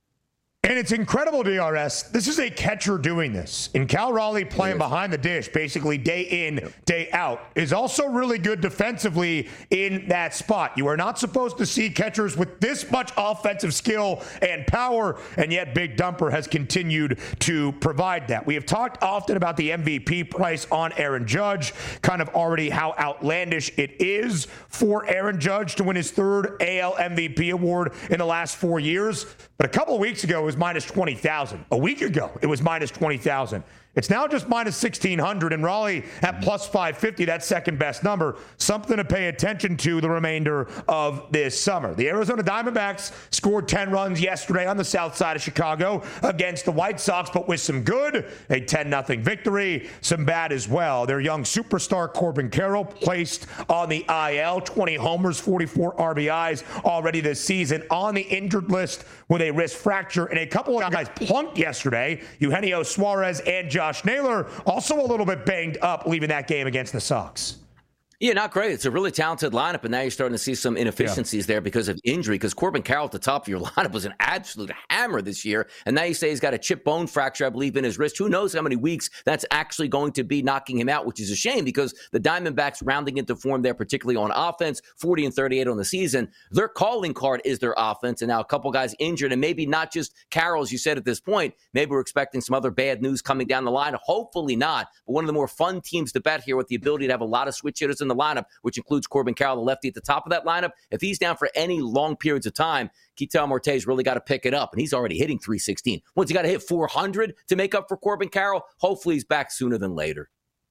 And it's incredible, D R S. This is a catcher doing this. And Cal Raleigh playing behind the dish, basically day in, day out, is also really good defensively in that spot. You are not supposed to see catchers with this much offensive skill and power, and yet Big Dumper has continued to provide that. We have talked often about the M V P price on Aaron Judge, kind of already how outlandish it is for Aaron Judge to win his third A L M V P award in the last four years. But a couple of weeks ago, it was minus twenty thousand. A week ago, it was minus twenty thousand. It's now just minus sixteen hundred, and Raleigh at plus five fifty, that second best number. Something to pay attention to the remainder of this summer. The Arizona Diamondbacks scored ten runs yesterday on the south side of Chicago against the White Sox, but with some good, a ten nothing victory, some bad as well. Their young superstar Corbin Carroll placed on the I L, twenty homers, forty-four R B Is already this season, on the injured list with a wrist fracture, and a couple of guys plunked yesterday, Eugenio Suarez and Josh Naylor, also a little bit banged up, leaving that game against the Sox. Yeah, not great. It's a really talented lineup, and now you're starting to see some inefficiencies yeah. there because of injury, because Corbin Carroll at the top of your lineup was an absolute hammer this year, and now you say he's got a chip bone fracture, I believe, in his wrist. Who knows how many weeks that's actually going to be knocking him out, which is a shame because the Diamondbacks rounding into form there, particularly on offense, forty and thirty-eight on the season. Their calling card is their offense, and now a couple guys injured, and maybe not just Carroll, as you said at this point. Maybe we're expecting some other bad news coming down the line. Hopefully not, but one of the more fun teams to bet here with the ability to have a lot of switch hitters in the lineup, which includes Corbin Carroll, the lefty at the top of that lineup. If he's down for any long periods of time, Ketel Marte's really got to pick it up, and he's already hitting three sixteen. Once you got to hit four hundred to make up for Corbin Carroll, hopefully he's back sooner than later.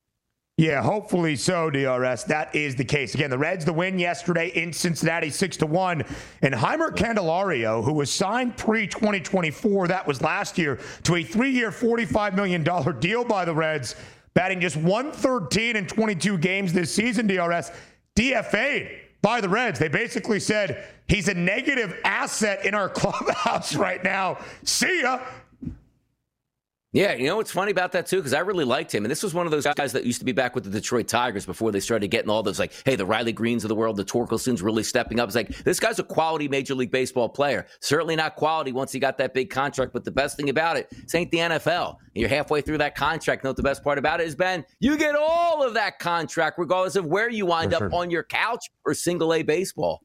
Yeah, hopefully so, D R S. That is the case. Again, the Reds, the win yesterday in Cincinnati, six to one. And Heimer Candelario, who was signed pre twenty twenty-four, that was last year, to a three-year, forty-five million dollars deal by the Reds, batting just one thirteen in twenty-two games this season, D R S, D F A'd by the Reds. They basically said, he's a negative asset in our clubhouse right now. See ya. Yeah, you know what's funny about that, too? Because I really liked him. And this was one of those guys that used to be back with the Detroit Tigers before they started getting all those, like, hey, the Riley Greens of the world, the Torkelsons really stepping up. It's like, this guy's a quality Major League Baseball player. Certainly not quality once he got that big contract. But the best thing about it, this ain't the N F L. You're halfway through that contract. You know what the best part about it is, Ben? You get all of that contract, regardless of where you wind up on your couch or single A baseball.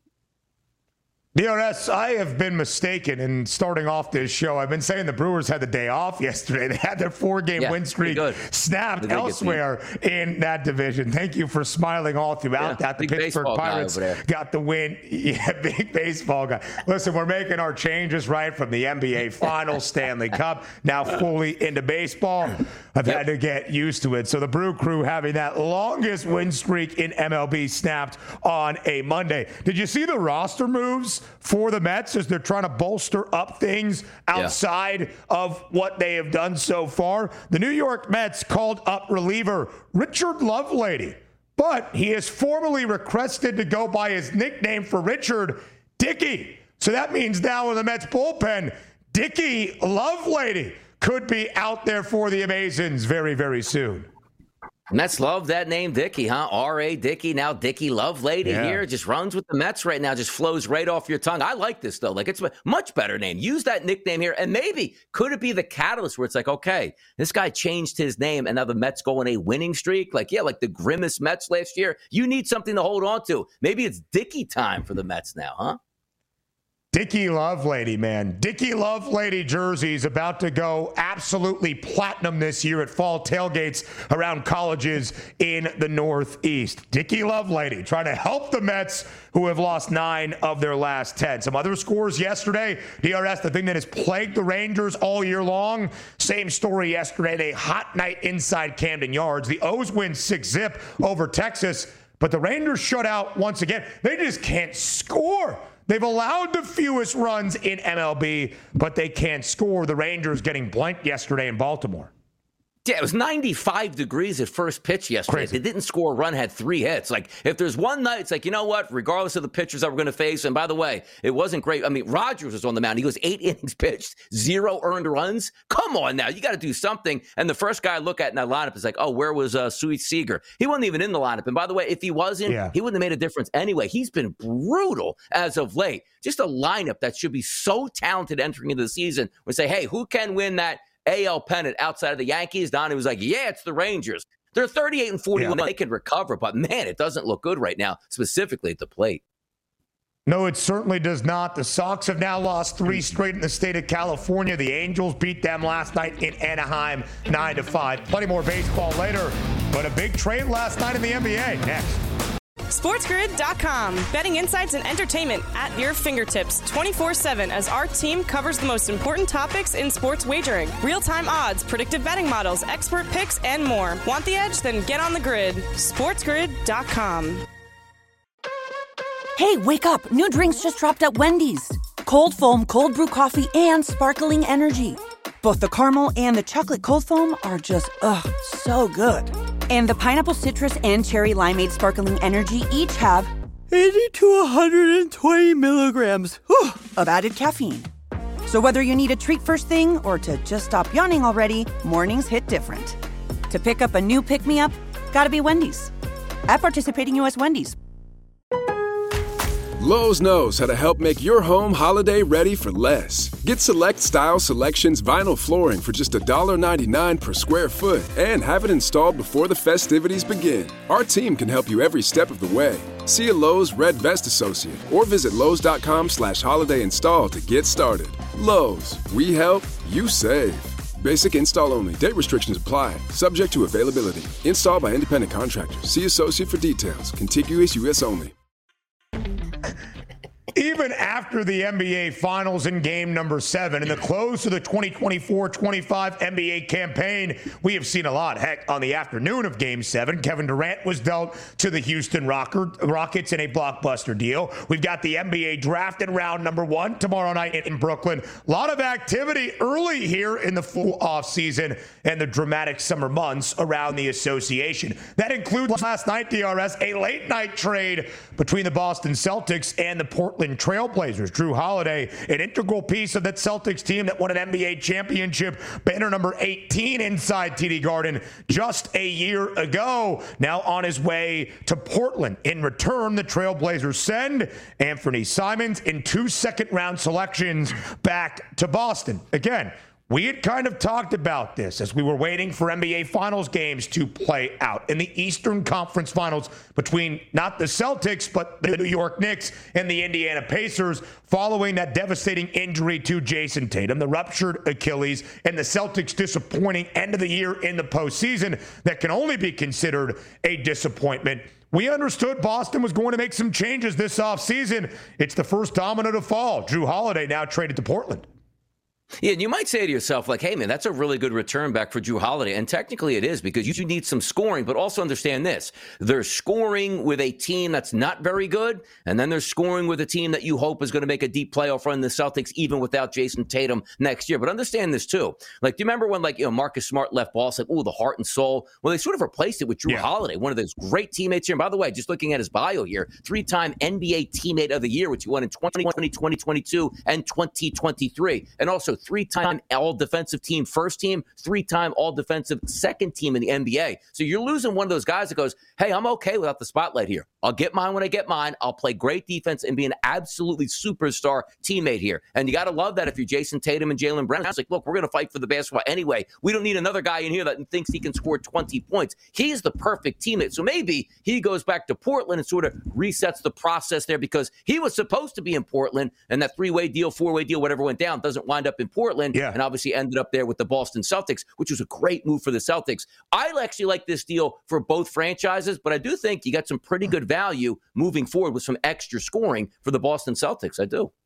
D R S, I have been mistaken in starting off this show. I've been saying the Brewers had the day off yesterday. They had their four-game yeah, win streak snapped elsewhere in that division. Thank you for smiling all throughout yeah, that. The Pittsburgh Pirates got the win. Yeah, big baseball guy. Listen, we're making our changes, right, from the N B A Finals, Stanley Cup, now fully into baseball. I've yep. had to get used to it. So the Brew Crew having that longest win streak in M L B snapped on a Monday. Did you see the roster moves for the Mets as they're trying to bolster up things outside yeah. of what they have done so far? The New York Mets called up reliever Richard Lovelady, but he has formally requested to go by his nickname for Richard, Dickie. So that means now in the Mets bullpen, Dickie Lovelady could be out there for the Amazons very, very soon. Mets love that name, Dickie, huh? R A Dickie, now Dickie Lovelady yeah. here. Just runs with the Mets right now, just flows right off your tongue. I like this, though. Like, it's a much better name. Use that nickname here, and maybe could it be the catalyst where it's like, okay, this guy changed his name, and now the Mets go on a winning streak? Like, yeah, like the grimmest Mets last year. You need something to hold on to. Maybe it's Dickie time for the Mets now, huh? Dickie Lovelady, man. Dickie Lovelady jersey is about to go absolutely platinum this year at fall tailgates around colleges in the Northeast. Dickie Lovelady trying to help the Mets, who have lost nine of their last ten. Some other scores yesterday. D R S, the thing that has plagued the Rangers all year long. Same story yesterday. A hot night inside Camden Yards. The O's win six zip over Texas, but the Rangers shut out once again. They just can't score. They've allowed the fewest runs in M L B, but they can't score. The Rangers getting blanked yesterday in Baltimore. Yeah, it was ninety-five degrees at first pitch yesterday. Crazy. They didn't score a run, had three hits. Like, if there's one night, it's like, you know what? Regardless of the pitchers that we're going to face, and by the way, it wasn't great. I mean, Rogers was on the mound. He goes eight innings pitched, zero earned runs. Come on now. You got to do something. And the first guy I look at in that lineup is like, oh, where was uh, Sweet Seager? He wasn't even in the lineup. And by the way, if he wasn't, yeah. he wouldn't have made a difference anyway. He's been brutal as of late. Just a lineup that should be so talented entering into the season. We say, hey, who can win that A L pennant outside of the Yankees? Donnie was like, yeah, it's the Rangers. They're thirty-eight and forty-one. Yeah. They can recover, but man, it doesn't look good right now, specifically at the plate. No, it certainly does not. The Sox have now lost three straight in the state of California. The Angels beat them last night in Anaheim, nine to five. Plenty more baseball later, but a big trade last night in the N B A. Next. SportsGrid dot com. Betting insights and entertainment at your fingertips twenty-four seven as our team covers the most important topics in sports wagering. Real-time odds, predictive betting models, expert picks, and more. Want the edge? Then get on the grid. SportsGrid dot com. Hey, wake up. New drinks just dropped at Wendy's. Cold foam, cold brew coffee, and sparkling energy. Both the caramel and the chocolate cold foam are just, ugh, so good. And the pineapple citrus and cherry limeade sparkling energy each have eighty to one hundred twenty milligrams whew, of added caffeine. So whether you need a treat first thing or to just stop yawning already, mornings hit different. To pick up a new pick-me-up, gotta be Wendy's. At participating U S Wendy's. Lowe's knows how to help make your home holiday ready for less. Get Select Style Selections vinyl flooring for just one dollar ninety-nine per square foot and have it installed before the festivities begin. Our team can help you every step of the way. See a Lowe's Red Vest associate or visit Lowe's.com slash holiday install to get started. Lowe's, we help, you save. Basic install only. Date restrictions apply. Subject to availability. Installed by independent contractors. See associate for details. Contiguous U S only. Even after the N B A Finals in game number seven and the close of the twenty twenty-four twenty-five N B A campaign, we have seen a lot. Heck, on the afternoon of game seven, Kevin Durant was dealt to the Houston Rockets in a blockbuster deal. We've got the N B A draft in round number one tomorrow night in Brooklyn. A lot of activity early here in the full offseason and the dramatic summer months around the association. That includes last night, D R S, a late night trade between the Boston Celtics and the Portland Trailblazers. Jrue Holiday, an integral piece of that Celtics team that won an N B A championship, banner number eighteen inside T D Garden just a year ago. Now on his way to Portland. In return, the Trailblazers send Anthony Simons in two second-round selections back to Boston. Again, we had kind of talked about this as we were waiting for N B A Finals games to play out in the Eastern Conference Finals between not the Celtics, but the New York Knicks and the Indiana Pacers following that devastating injury to Jason Tatum, the ruptured Achilles, and the Celtics' disappointing end of the year in the postseason that can only be considered a disappointment. We understood Boston was going to make some changes this offseason. It's the first domino to fall. Jrue Holiday now traded to Portland. Yeah, and you might say to yourself, like, hey, man, that's a really good return back for Jrue Holiday. And technically it is because you need some scoring, but also understand this. They're scoring with a team that's not very good, and then they're scoring with a team that you hope is going to make a deep playoff run in the Celtics even without Jason Tatum next year. But understand this, too. Like, do you remember when, like, you know, Marcus Smart left Boston? Like, oh, the heart and soul. Well, they sort of replaced it with Jrue yeah. Holiday, one of those great teammates here. And by the way, just looking at his bio here, three-time N B A Teammate of the Year, which he won in twenty twenty, twenty twenty-two, and twenty twenty-three. And also three-time all-defensive team first team, three-time all-defensive second team in the N B A. So you're losing one of those guys that goes, hey, I'm okay without the spotlight here. I'll get mine when I get mine. I'll play great defense and be an absolutely superstar teammate here. And you got to love that if you're Jason Tatum and Jaylen Brown. It's like, look, we're going to fight for the basketball anyway. We don't need another guy in here that thinks he can score twenty points. He's the perfect teammate. So maybe he goes back to Portland and sort of resets the process there because he was supposed to be in Portland, and that three-way deal, four-way deal, whatever went down, doesn't wind up in Portland, yeah. and obviously ended up there with the Boston Celtics, which was a great move for the Celtics. I actually like this deal for both franchises, but I do think you got some pretty good value moving forward with some extra scoring for the Boston Celtics. I do.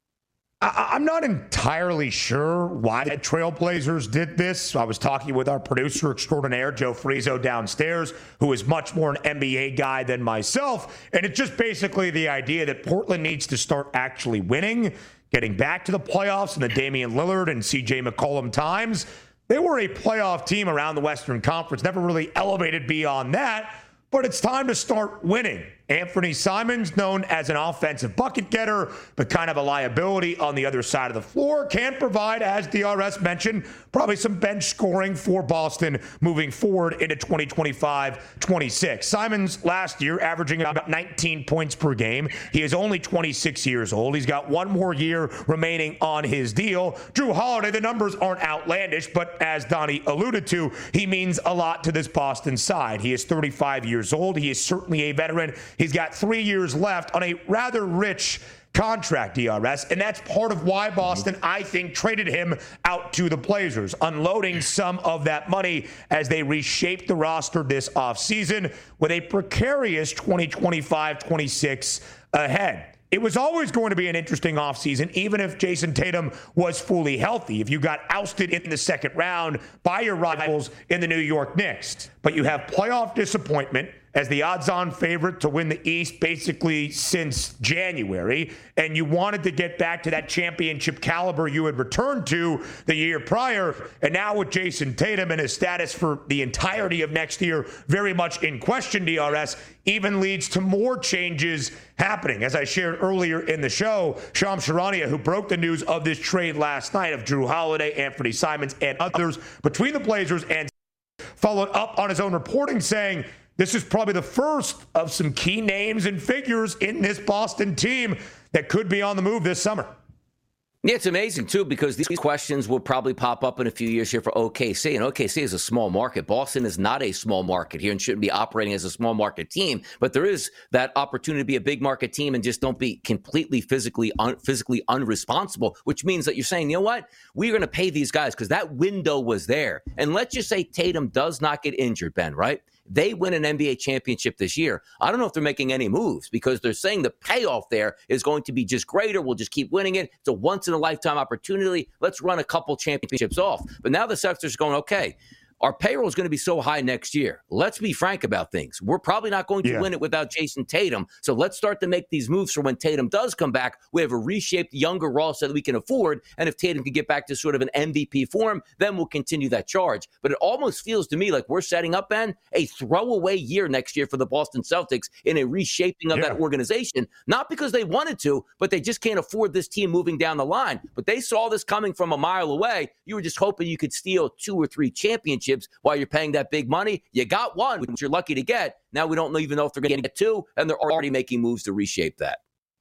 I'm not entirely sure why the Trailblazers did this. I was talking with our producer extraordinaire, Joe Frizo, downstairs, who is much more an N B A guy than myself. And it's just basically the idea that Portland needs to start actually winning, getting back to the playoffs in the Damian Lillard and C J McCollum times. They were a playoff team around the Western Conference, never really elevated beyond that. But it's time to start winning. Anthony Simons, known as an offensive bucket getter, but kind of a liability on the other side of the floor, can provide, as D R S mentioned, probably some bench scoring for Boston moving forward into twenty twenty-five twenty-six. Simons last year averaging about nineteen points per game. He is only twenty-six years old. He's got one more year remaining on his deal. Jrue Holiday, the numbers aren't outlandish, but as Donnie alluded to, he means a lot to this Boston side. He is thirty-five years old. He is certainly a veteran. He's got three years left on a rather rich contract, D R S, and that's part of why Boston, I think, traded him out to the Blazers, unloading some of that money as they reshape the roster this offseason with a precarious twenty twenty-five twenty-six ahead. It was always going to be an interesting offseason, even if Jason Tatum was fully healthy. If you got ousted in the second round by your rivals in the New York Knicks, but you have playoff disappointment as the odds-on favorite to win the East basically since January, and you wanted to get back to that championship caliber you had returned to the year prior, and now with Jason Tatum and his status for the entirety of next year very much in question, D R S, even leads to more changes happening. As I shared earlier in the show, Shams Charania, who broke the news of this trade last night of Jrue Holiday, Anthony Simons, and others between the Blazers, and followed up on his own reporting saying, this is probably the first of some key names and figures in this Boston team that could be on the move this summer. Yeah, it's amazing, too, because these questions will probably pop up in a few years here for O K C. And O K C is a small market. Boston is not a small market here and shouldn't be operating as a small market team. But there is that opportunity to be a big market team and just don't be completely physically un- physically unresponsible, which means that you're saying, you know what? We're going to pay these guys because that window was there. And let's just say Tatum does not get injured, Ben, right? They win an N B A championship this year. I don't know if they're making any moves because they're saying the payoff there is going to be just greater. We'll just keep winning it. It's a once-in-a-lifetime opportunity. Let's run a couple championships off. But now the Celtics are going, okay, our payroll is going to be so high next year. Let's be frank about things. We're probably not going to yeah. win it without Jason Tatum. So let's start to make these moves for when Tatum does come back. We have a reshaped, younger roster that we can afford. And if Tatum can get back to sort of an M V P form, then we'll continue that charge. But it almost feels to me like we're setting up, Ben, a throwaway year next year for the Boston Celtics in a reshaping of yeah. that organization. Not because they wanted to, but they just can't afford this team moving down the line. But they saw this coming from a mile away. You were just hoping you could steal two or three championships while you're paying that big money. You got one, which you're lucky to get. Now we don't even know if they're going to get two, and they're already making moves to reshape that.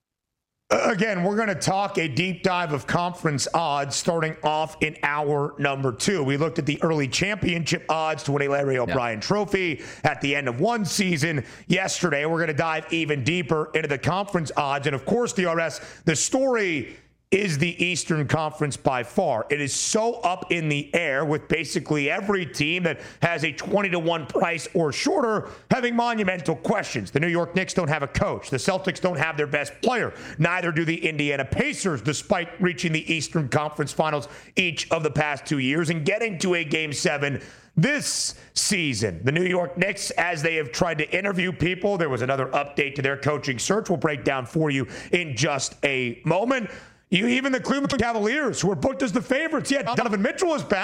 Again, we're going to talk a deep dive of conference odds starting off in hour number two. We looked at the early championship odds to win a Larry O'Brien yeah. trophy at the end of one season yesterday. We're going to dive even deeper into the conference odds. And of course, D R S, the story is the Eastern Conference by far. It is so up in the air with basically every team that has a twenty to one price or shorter having monumental questions. The New York Knicks don't have a coach. The Celtics don't have their best player. Neither do the Indiana Pacers, despite reaching the Eastern Conference Finals each of the past two years and getting to a Game seven this season. The New York Knicks, as they have tried to interview people, there was another update to their coaching search. We'll break down for you in just a moment. You, even the Cleveland Cavaliers, who were booked as the favorites. Yeah, Donovan Mitchell is back,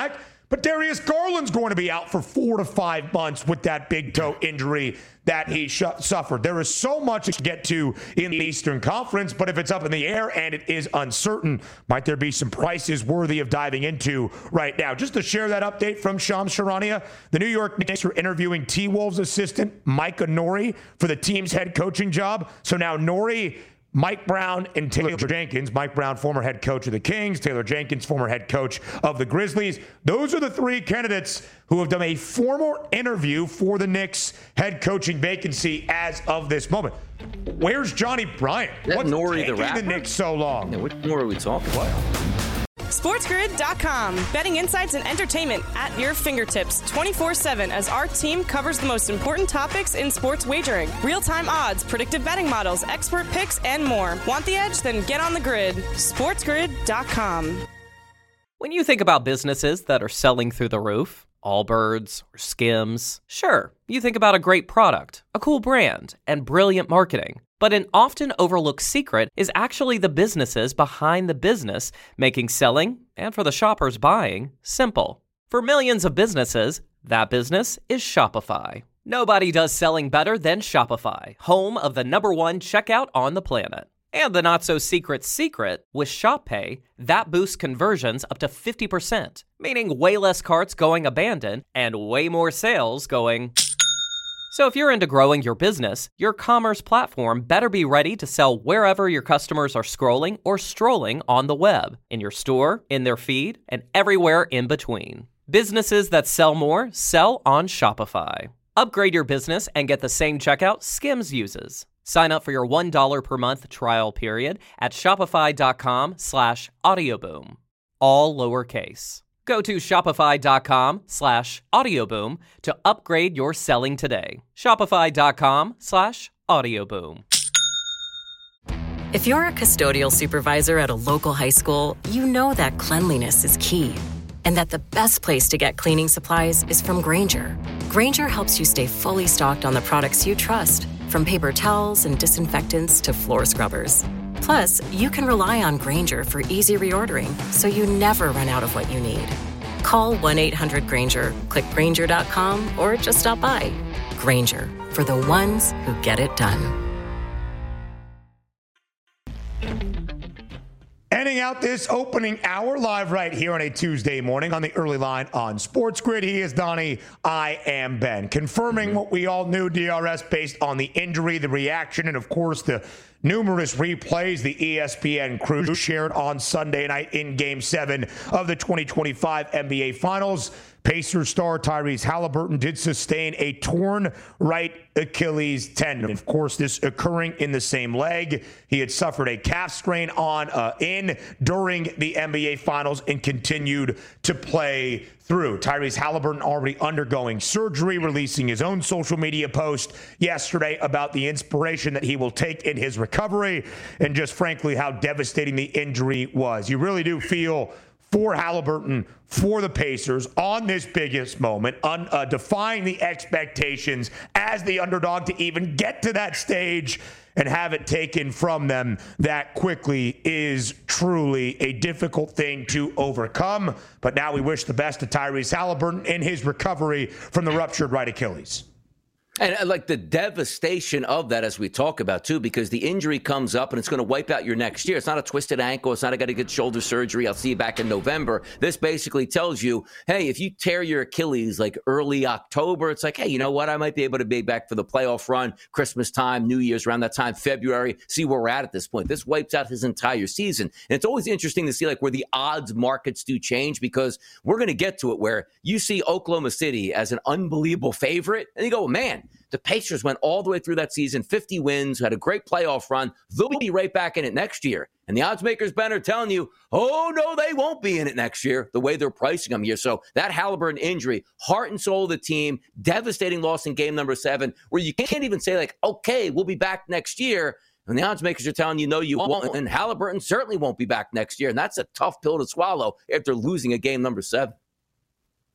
But Darius Garland's going to be out for four to five months with that big toe injury that he sh- suffered. There is so much to get to in the Eastern Conference, but if it's up in the air and it is uncertain, might there be some prices worthy of diving into right now? Just to share that update from Shams Charania, the New York Knicks are interviewing T-Wolves assistant Micah Nori for the team's head coaching job. So now Nori, Mike Brown, and Taylor Jenkins. Mike Brown, former head coach of the Kings. Taylor Jenkins, former head coach of the Grizzlies. Those are the three candidates who have done a formal interview for the Knicks head coaching vacancy as of this moment. Where's Johnny Bryant? That What's Nori taking the rapper? the Knicks so long? Yeah, which more are we talking about? SportsGrid dot com. Betting insights and entertainment at your fingertips twenty-four seven as our team covers the most important topics in sports wagering. Real-time odds, predictive betting models, expert picks, and more. Want the edge? Then get on the grid. SportsGrid dot com. When you think about businesses that are selling through the roof, Allbirds or Skims, sure, you think about a great product, a cool brand, and brilliant marketing. But an often overlooked secret is actually the businesses behind the business, making selling, and for the shoppers buying, simple. For millions of businesses, that business is Shopify. Nobody does selling better than Shopify, home of the number one checkout on the planet. And the not-so-secret secret, with Shop Pay, that boosts conversions up to fifty percent, meaning way less carts going abandoned and way more sales going... So if you're into growing your business, your commerce platform better be ready to sell wherever your customers are scrolling or strolling on the web, in your store, in their feed, and everywhere in between. Businesses that sell more sell on Shopify. Upgrade your business and get the same checkout Skims uses. Sign up for your one dollar per month trial period at shopify.com slash audioboom. All lowercase. Go to shopify.com slash audioboom to upgrade your selling today. Shopify.com slash audioboom. If you're a custodial supervisor at a local high school, you know that cleanliness is key. And that the best place to get cleaning supplies is from Grainger. Grainger helps you stay fully stocked on the products you trust, from paper towels and disinfectants to floor scrubbers. Plus, you can rely on Grainger for easy reordering, so you never run out of what you need. Call one eight hundred Grainger, click Grainger dot com, or just stop by. Grainger, for the ones who get it done. Ending out this opening hour live right here on a Tuesday morning on the early line on Sports Grid. He is Donnie. I am Ben. Confirming mm-hmm. what we all knew, D R S, based on the injury, the reaction, and of course the numerous replays the E S P N crew shared on Sunday night in Game seven of the twenty twenty-five N B A Finals. Pacers star Tyrese Halliburton did sustain a torn right Achilles tendon. Of course, this occurring in the same leg. He had suffered a calf strain on uh, in during the N B A Finals and continued to play through. Tyrese Halliburton already undergoing surgery, releasing his own social media post yesterday about the inspiration that he will take in his recovery and just frankly how devastating the injury was. You really do feel for Halliburton, for the Pacers on this biggest moment, un, uh, defying the expectations as the underdog to even get to that stage and have it taken from them that quickly is truly a difficult thing to overcome. But now we wish the best to Tyrese Halliburton in his recovery from the ruptured right Achilles. And uh, like the devastation of that as we talk about, too, because the injury comes up and it's going to wipe out your next year. It's not a twisted ankle. It's not I got to get shoulder surgery. I'll see you back in November. This basically tells you, hey, if you tear your Achilles like early October, it's like, hey, you know what? I might be able to be back for the playoff run, Christmas time, New Year's, around that time, February, see where we're at at this point. This wipes out his entire season. And it's always interesting to see like where the odds markets do change because we're going to get to it where you see Oklahoma City as an unbelievable favorite. And you go, man, the Pacers went all the way through that season, fifty wins, had a great playoff run. They'll be right back in it next year. And the odds makers, Ben, are telling you, oh, no, they won't be in it next year, the way they're pricing them here. So that Halliburton injury, heart and soul of the team, devastating loss in game number seven, where you can't even say, like, okay, we'll be back next year. And the odds makers are telling you, no, you won't. And Halliburton certainly won't be back next year. And that's a tough pill to swallow after losing a game number seven.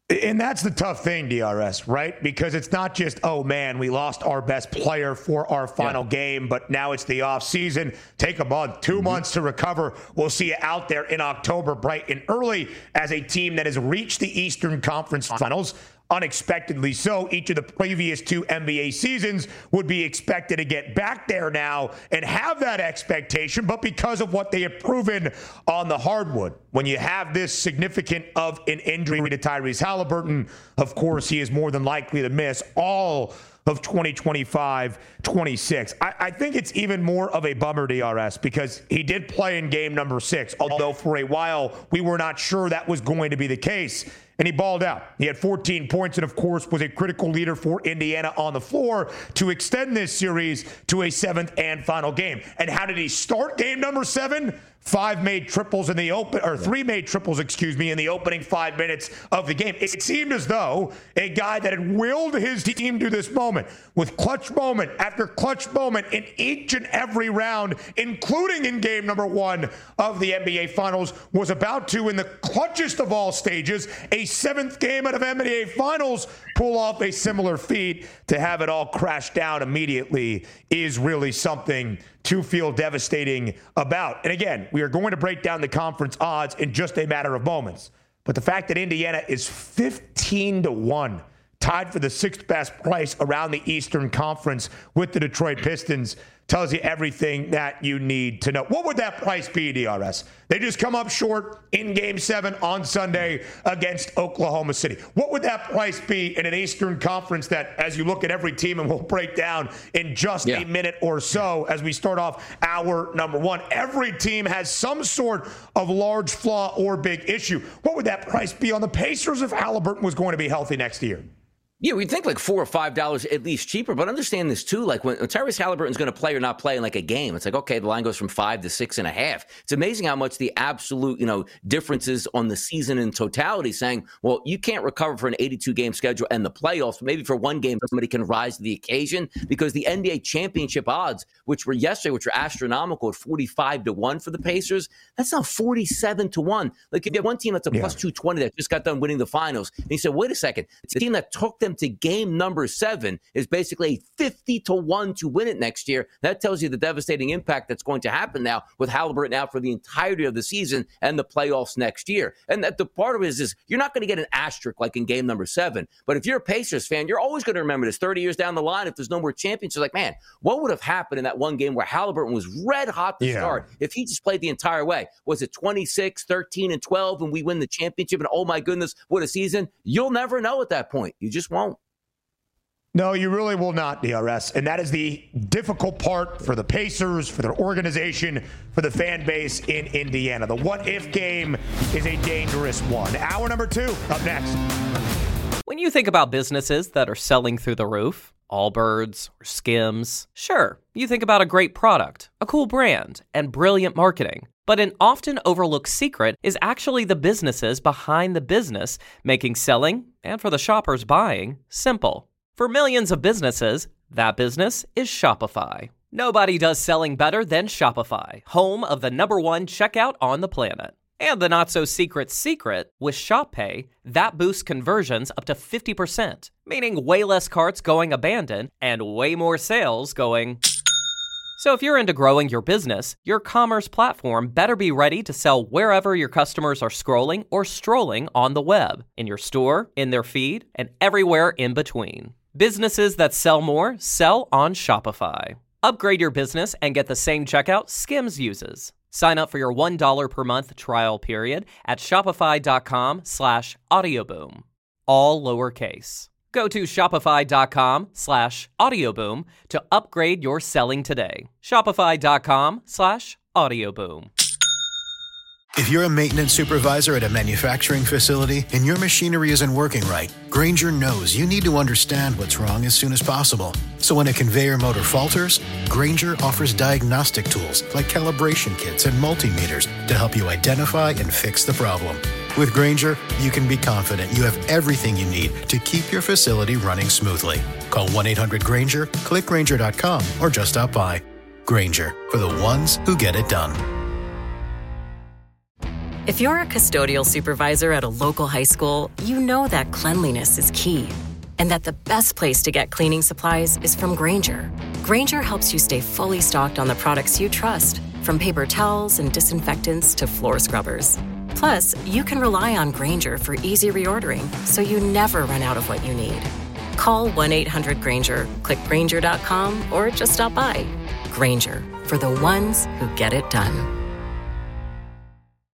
And that's the tough thing, D R S, right? Because it's not just, oh, man, we lost our best player for our final yeah. game, but now it's the off season. Take a month, two mm-hmm. months to recover. We'll see you out there in October, bright and early, as a team that has reached the Eastern Conference Finals. Unexpectedly so. Each of the previous two N B A seasons would be expected to get back there now and have that expectation, but because of what they have proven on the hardwood, when you have this significant of an injury to Tyrese Halliburton, of course, he is more than likely to miss all of twenty twenty-five twenty-six. I, I think it's even more of a bummer, D R S, because he did play in game number six, although for a while we were not sure that was going to be the case. And he balled out. He had fourteen points and, of course, was a critical leader for Indiana on the floor to extend this series to a seventh and final game. And how did he start game number seven? Five made triples in the open, or three made triples, excuse me, in the opening five minutes of the game. It seemed as though a guy that had willed his team to this moment, with clutch moment after clutch moment in each and every round, including in game number one of the N B A Finals, was about to, in the clutchest of all stages, a seventh game out of N B A Finals, pull off a similar feat. To have it all crash down immediately is really something to feel devastating about. And again, we are going to break down the conference odds in just a matter of moments. But the fact that Indiana is fifteen to one, tied for the sixth best price around the Eastern Conference with the Detroit Pistons, tells you everything that you need to know. What would that price be, D R S? They just come up short in game seven on Sunday against Oklahoma City. What would that price be in an Eastern Conference that, as you look at every team, and we'll break down in just yeah. a minute or so as we start off hour number one, every team has some sort of large flaw or big issue. What would that price be on the Pacers if Halliburton was going to be healthy next year? Yeah, we'd think like four or five dollars at least cheaper, but understand this too. Like when, when Tyrese Halliburton's going to play or not play in like a game, it's like, okay, the line goes from five to six and a half. It's amazing how much the absolute, you know, differences on the season in totality. Saying, well, you can't recover for an eighty-two game schedule and the playoffs. Maybe for one game somebody can rise to the occasion, because the N B A championship odds, which were yesterday, which were astronomical at forty-five to one for the Pacers, that's now forty-seven to one. Like if you have one team that's a yeah. plus two twenty that just got done winning the finals, and you said, wait a second, it's the team that took them to game number seven is basically fifty to one to win it next year. That tells you the devastating impact that's going to happen now with Halliburton out for the entirety of the season and the playoffs next year. And that the part of it is, is you're not going to get an asterisk like in game number seven. But if you're a Pacers fan, you're always going to remember this thirty years down the line. If there's no more champions, you're like, man, what would have happened in that one game where Halliburton was red hot to yeah. start if he just played the entire way? Was it twenty-six, thirteen, and twelve and we win the championship? And oh my goodness, what a season. You'll never know at that point. You just won't. No, you really will not, D R S. And that is the difficult part for the Pacers, for their organization, for the fan base in Indiana. The what-if game is a dangerous one. Hour number two, up next. When you think about businesses that are selling through the roof, Allbirds or Skims, sure, you think about a great product, a cool brand, and brilliant marketing. But an often overlooked secret is actually the businesses behind the business, making selling, and for the shoppers buying, simple. For millions of businesses, that business is Shopify. Nobody does selling better than Shopify, home of the number one checkout on the planet. And the not-so-secret secret, with Shop Pay, that boosts conversions up to fifty percent, meaning way less carts going abandoned and way more sales going... So if you're into growing your business, your commerce platform better be ready to sell wherever your customers are scrolling or strolling on the web, in your store, in their feed, and everywhere in between. Businesses that sell more sell on Shopify. Upgrade your business and get the same checkout Skims uses. Sign up for your one dollar per month trial period at shopify.com slash audioboom. All lowercase. Go to shopify.com slash audioboom to upgrade your selling today. Shopify.com slash audioboom. If you're a maintenance supervisor at a manufacturing facility and your machinery isn't working right, Grainger knows you need to understand what's wrong as soon as possible. So when a conveyor motor falters, Grainger offers diagnostic tools like calibration kits and multimeters to help you identify and fix the problem. With Grainger, you can be confident you have everything you need to keep your facility running smoothly. Call one eight hundred Grainger, click Grainger dot com, or just stop by. Grainger, for the ones who get it done. If you're a custodial supervisor at a local high school, you know that cleanliness is key, and that the best place to get cleaning supplies is from Grainger. Grainger helps you stay fully stocked on the products you trust, from paper towels and disinfectants to floor scrubbers. Plus, you can rely on Grainger for easy reordering, so you never run out of what you need. Call one eight hundred Grainger, click Grainger dot com, or just stop by. Grainger, for the ones who get it done.